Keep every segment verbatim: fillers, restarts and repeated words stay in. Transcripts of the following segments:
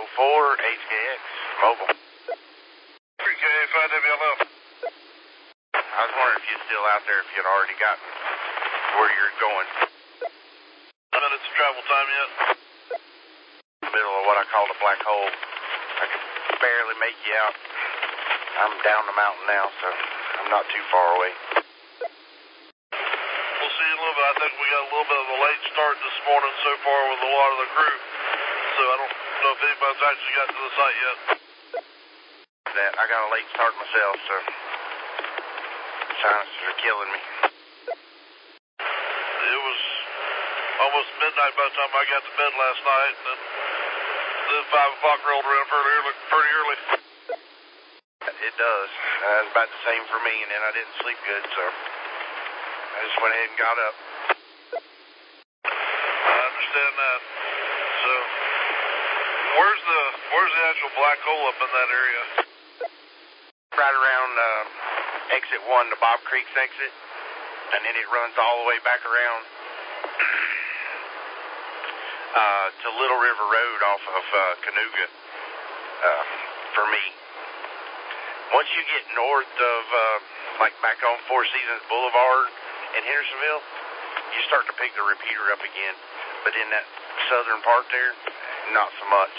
four, H K X, mobile. three K five W L L. I was wondering if you're still out there, if you'd already gotten where you're going. Minutes of travel time yet? Middle of what I call the black hole. I can barely make you out. I'm down the mountain now, so I'm not too far away. We'll see you in a little bit. I think we got a little bit of a late start this morning so far with a lot of the crew. So I don't know if anybody's actually got to the site yet. That I got a late start myself, so sinuses are killing me. It was almost midnight by the time I got to bed last night, and then, then five o'clock rolled around pretty early. Pretty early. It does. Uh, it's about the same for me, and then I didn't sleep good, so I just went ahead and got up. I understand that. So, where's the where's the actual black hole up in that area? Right around uh, exit one, the Bob Creek's exit, and then it runs all the way back around uh, to Little River Road off of uh, Canoga uh, for me. Once you get north of, uh, like back on Four Seasons Boulevard in Hendersonville, you start to pick the repeater up again. But in that southern part there, not so much.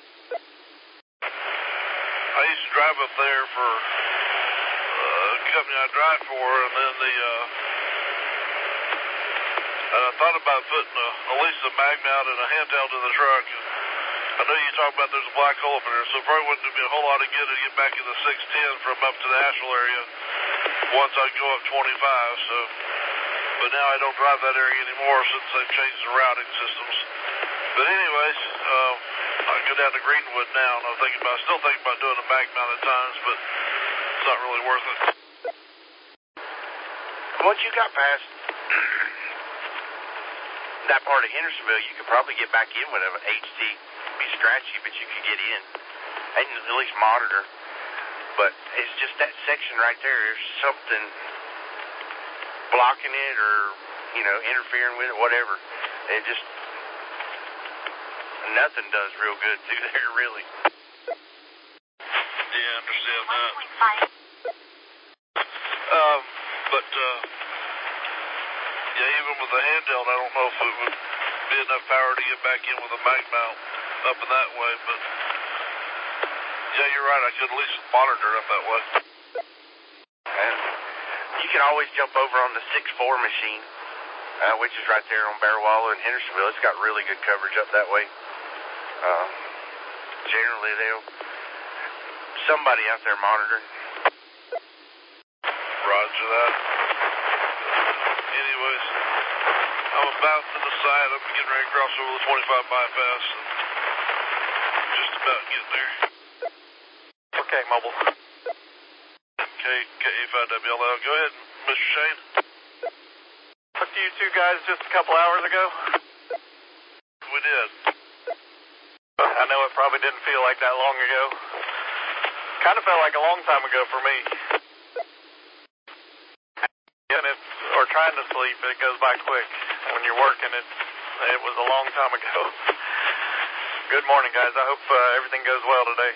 I used to drive up there for uh, a company I drive for, and then the, uh, and I thought about putting a, at least a mag mount and a handheld in the truck. I know you talk about there's a black hole up in there, so it probably wouldn't be a whole lot of good to get back in the six ten from up to the Asheville area once I go up twenty-five, so, but now I don't drive that area anymore since they've changed the routing systems. But anyways, um, I go down to Greenwood now, and I'm thinking about, still thinking about doing a mag mount at times, but it's not really worth it. Once you got past that part of Hendersonville, you could probably get back in with an H D. Be scratchy, but you could get in and at least monitor. But it's just that section right there. There's something blocking it, or you know, interfering with it, whatever. It just nothing does real good through there, really. Yeah, I understand that. Um, but uh, yeah, even with the handheld, I don't know if it would be enough power to get back in with a mag mount up in that way, but yeah, you're right, I could at least monitor it up that way. And you can always jump over on the six four machine, uh, which is right there on Bearwalla in Hendersonville. It's got really good coverage up that way. Uh, generally, they'll somebody out there monitoring. Roger that. Anyways, I'm about to the side. I'm getting ready to cross over the twenty-five bypass. Just about getting there. Okay, mobile. Okay, K A five W L L. Go ahead, Mister Shane. Talked to you two guys just a couple hours ago. We did. I know it probably didn't feel like that long ago. Kind of felt like a long time ago for me. And it's, or trying to sleep, it goes by quick. When you're working, it, it was a long time ago. Good morning, guys. I hope uh, everything goes well today.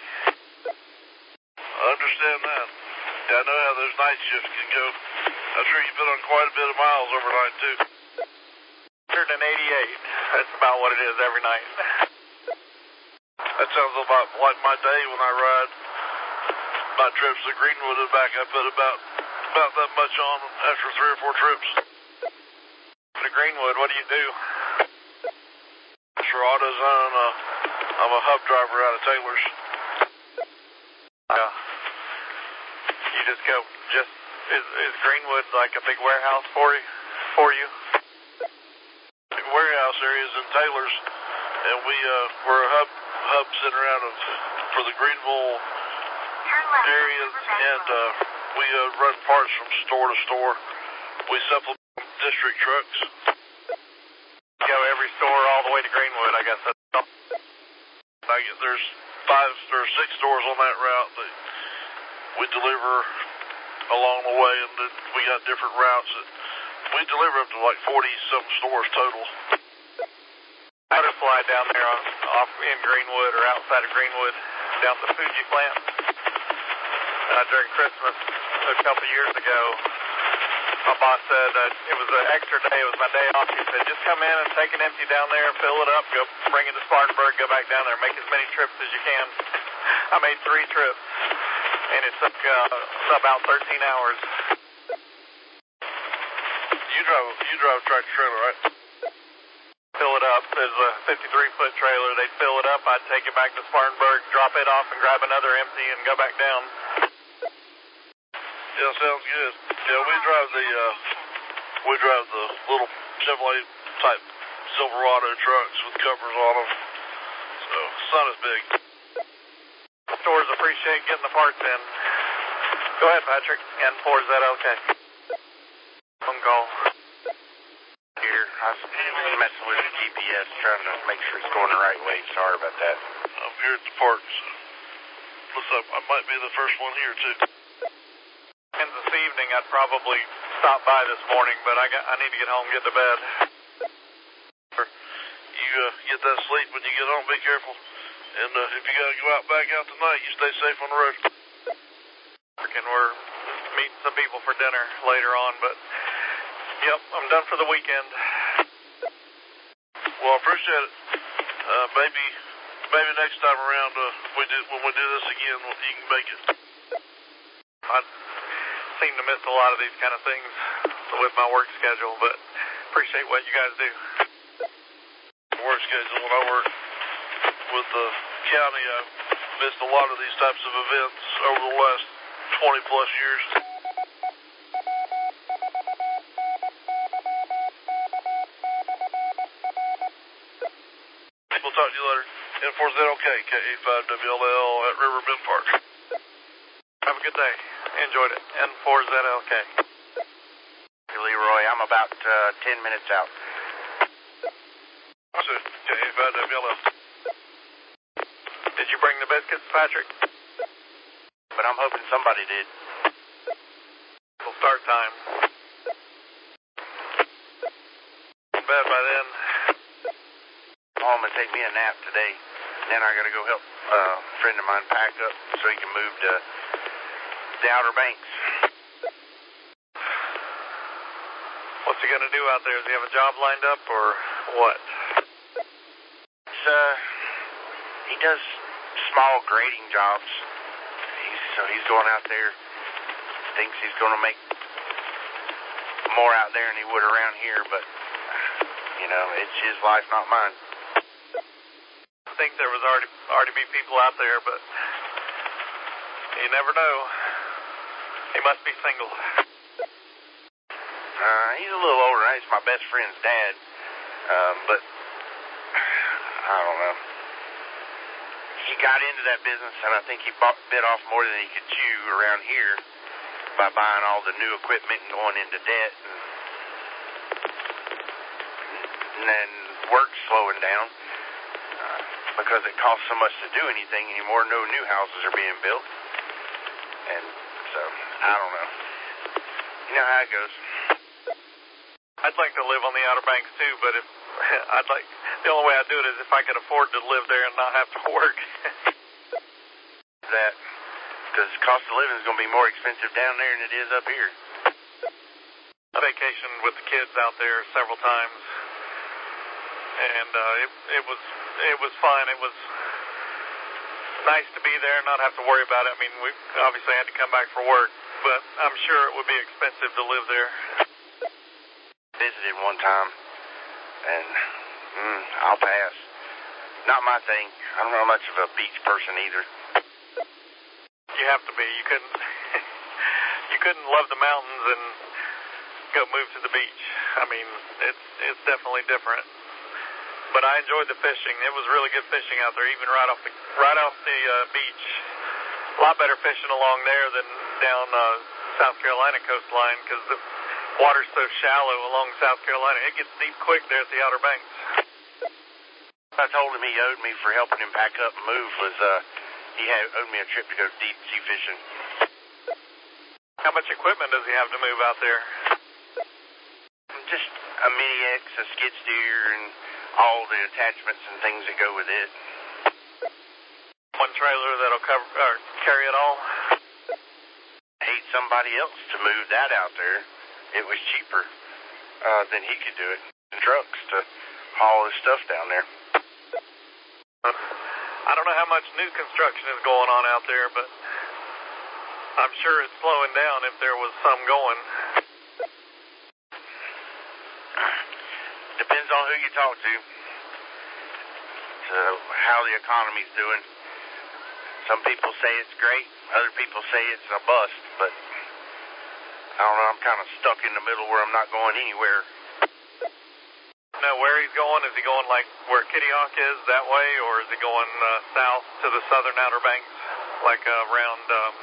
I understand that. Yeah, I know how those night shifts can go. I'm sure you've been on quite a bit of miles overnight, too. one hundred eighty-eight. That's about what it is every night. That sounds about like my day when I ride my trips to Greenwood and back. I put about about that much on after three or four trips. To Greenwood, what do you do? For AutoZone, uh, I'm a hub driver out of Taylor's. Yeah. You just go, just, is, is Greenwood like a big warehouse for you? For you? Big warehouse areas in Taylor's, and we, uh, we're a hub, hub center out of, for the Greenville areas, and, uh, we, uh, run parts from store to store. We supplement district trucks. Go every store all the way to Greenwood, I guess. That's I get, there's five or six stores on that route that we deliver along the way, and then we got different routes that we deliver up to like forty some stores total. I just fly down there on, off in Greenwood or outside of Greenwood down the Fuji plant. Uh, during Christmas a couple years ago, my boss said uh, it was an extra day. It was my day off. He said, just come in and take an empty down there, fill it up, go bring it to Spartanburg, go back down there, make as many trips as you can. I made three trips, and it took uh, about thirteen hours. You drive, you drive a tractor trailer, right? Fill it up. There's a fifty-three foot trailer. They'd fill it up. I'd take it back to Spartanburg, drop it off, and grab another empty and go back down. Yeah, sounds good. Yeah, we drive the uh, we drive the little Chevrolet type Silverado trucks with covers on them. So it's not as big. Stores appreciate getting the parts in. Go ahead, Patrick. N four, is that okay? Phone call. Here, I was messing with the G P S, trying to make sure it's going the right way. Sorry about that. I'm here at the park. So looks like I might be the first one here too. And this evening, I'd probably stop by this morning, but I got I need to get home, get to bed. You uh, get that sleep when you get home. Be careful. And uh, if you got to go out back out tonight, you stay safe on the road. And we're meeting some people for dinner later on, but yep, I'm done for the weekend. Well, I appreciate it. Uh, maybe, maybe next time around, uh, we do when we do this again, you can make it. I seem to miss a lot of these kind of things with my work schedule, but appreciate what you guys do. Work schedule when I work with the county, I've missed a lot of these types of events over the last twenty plus years. We'll talk to you later. N four Z L K, K A five W L L at Riverbend Park. Have a good day. Enjoyed it. N four Z L K. Hey, Leroy, I'm about uh, ten minutes out. So, K A five W L L. Did you bring the biscuits, Patrick? But I'm hoping somebody did. It'll start time. In bed by then. Home and take me a nap today. Then I got to go help uh, a friend of mine pack up so he can move to the Outer Banks. What's he going to do out there? Does he have a job lined up or what? It's, uh, he does small grading jobs. He's, so he's going out there, thinks he's going to make more out there than he would around here, but, you know, it's his life, not mine. I think there was already already be people out there, but you never know. He must be single. Uh, he's a little older. He's my best friend's dad, um, but I don't know. He got into that business, and I think he bought, bit off more than he could chew around here by buying all the new equipment and going into debt, and, and then work's slowing down. Because it costs so much to do anything anymore, no new houses are being built. And so, I don't know. You know how it goes. I'd like to live on the Outer Banks too, but if I'd like, the only way I'd do it is if I could afford to live there and not have to work. That, because the cost of living is going to be more expensive down there than it is up here. I vacationed with the kids out there several times. And uh, it it was it was fun. It was nice to be there and not have to worry about it. I mean, we obviously had to come back for work, but I'm sure it would be expensive to live there. Visited one time, and mm, I'll pass. Not my thing. I'm not much of a beach person either. You have to be. You couldn't you couldn't love the mountains and go move to the beach. I mean, it's it's definitely different. But I enjoyed the fishing. It was really good fishing out there, even right off the right off the uh, beach. A lot better fishing along there than down uh, South Carolina coastline because the water's so shallow along South Carolina. It gets deep quick there at the Outer Banks. I told him he owed me for helping him pack up and move was uh, he had owed me a trip to go deep sea fishing. How much equipment does he have to move out there? Just a Mini X, a skid steer, and all the attachments and things that go with it. trailer that'll cover or carry it all. Paid somebody else to move that out there. It was cheaper uh, than he could do it in trucks to haul his stuff down there. I don't know how much new construction is going on out there, but I'm sure it's slowing down if there was some going. Depends on who you talk to, to how the economy's doing. Some people say it's great, other people say it's a bust, but I don't know, I'm kind of stuck in the middle where I'm not going anywhere. Know where he's going? Is he going like where Kitty Hawk is that way, or is he going uh, south to the southern Outer Banks, like uh, around, um,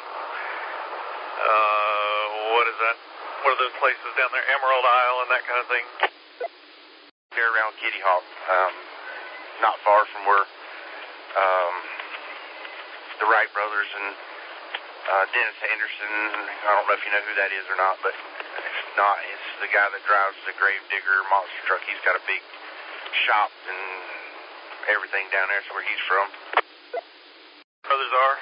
uh, what is that? What are those places down there? Emerald Isle and that kind of thing? Here around Kitty Hawk, um, not far from where um, the Wright brothers and uh, Dennis Anderson, I don't know if you know who that is or not, but it's not, it's the guy that drives the Gravedigger monster truck. He's got a big shop and everything down there. That's where he's from. Brothers are.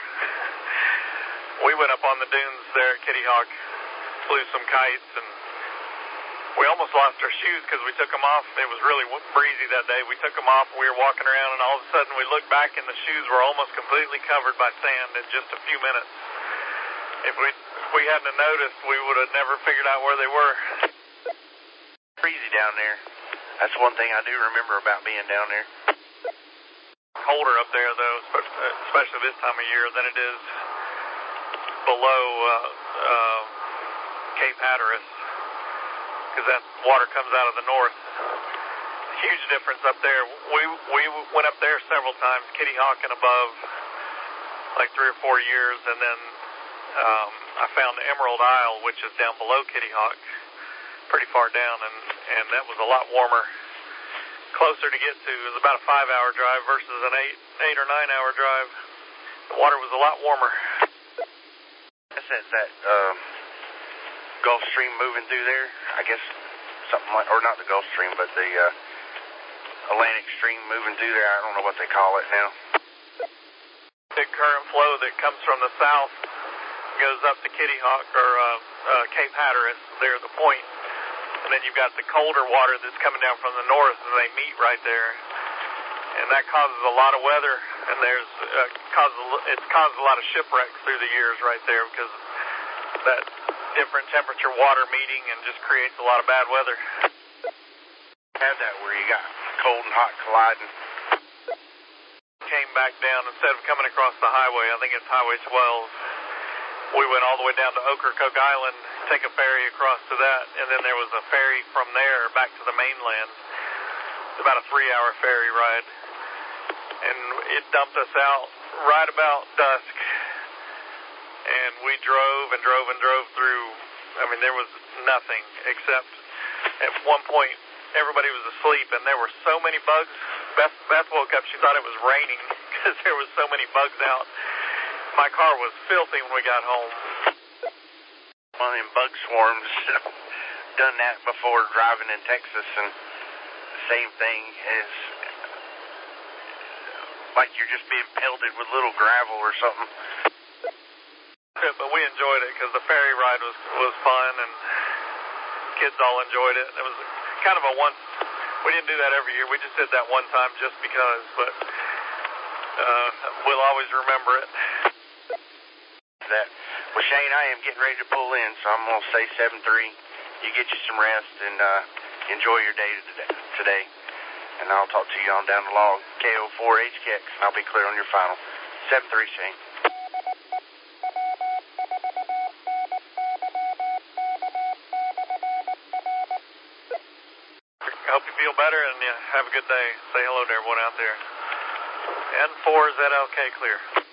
We went up on the dunes there at Kitty Hawk, flew some kites, and we almost lost our shoes because we took them off. It was really breezy that day. We took them off, we were walking around, and all of a sudden we looked back and the shoes were almost completely covered by sand in just a few minutes. If we if we hadn't have noticed, we would have never figured out where they were. Breezy down there. That's one thing I do remember about being down there. Colder up there, though, especially this time of year, than it is below uh, uh, Cape Hatteras, because that water comes out of the north. Huge difference up there. We we went up there several times, Kitty Hawk and above, like three or four years, and then um, I found Emerald Isle, which is down below Kitty Hawk, pretty far down, and, and that was a lot warmer, closer to get to. It was about a five-hour drive versus an eight, eight or nine-hour drive. The water was a lot warmer. That's that, that um, Gulf Stream moving through there, I guess, something like, or not the Gulf Stream, but the uh, Atlantic Stream moving through there. I don't know what they call it now. Big current flow that comes from the south goes up to Kitty Hawk or uh, uh, Cape Hatteras, there at the point. And then you've got the colder water that's coming down from the north, and they meet right there. And that causes a lot of weather, and there's uh, causes it's caused a lot of shipwrecks through the years right there because that different temperature water meeting and just creates a lot of bad weather. Have that where you got cold and hot colliding. Came back down, instead of coming across the highway, I think it's Highway twelve, we went all the way down to Ocracoke Island, take a ferry across to that, and then there was a ferry from there back to the mainland. It's about a three-hour ferry ride, and it dumped us out right about dusk, and we drove and drove and drove through. I mean, there was nothing except at one point everybody was asleep, and there were so many bugs. Beth, Beth woke up, she thought it was raining because there was so many bugs out. My car was filthy when we got home. One of them bug swarms. Done that before driving in Texas, and the same thing is like you're just being pelted with little gravel or something. But we enjoyed it because the ferry ride was was fun, and kids all enjoyed it. It was kind of a once. We didn't do that every year. We just did that one time just because, but uh, we'll always remember it. That. Well, Shane, I am getting ready to pull in, so I'm going to say seven three. You get you some rest and uh, enjoy your day today. And I'll talk to you on down the log. K O four H K X, and I'll be clear on your final. seven three, Shane. I hope you feel better, and yeah, have a good day. Say hello to everyone out there. N four Z L K clear.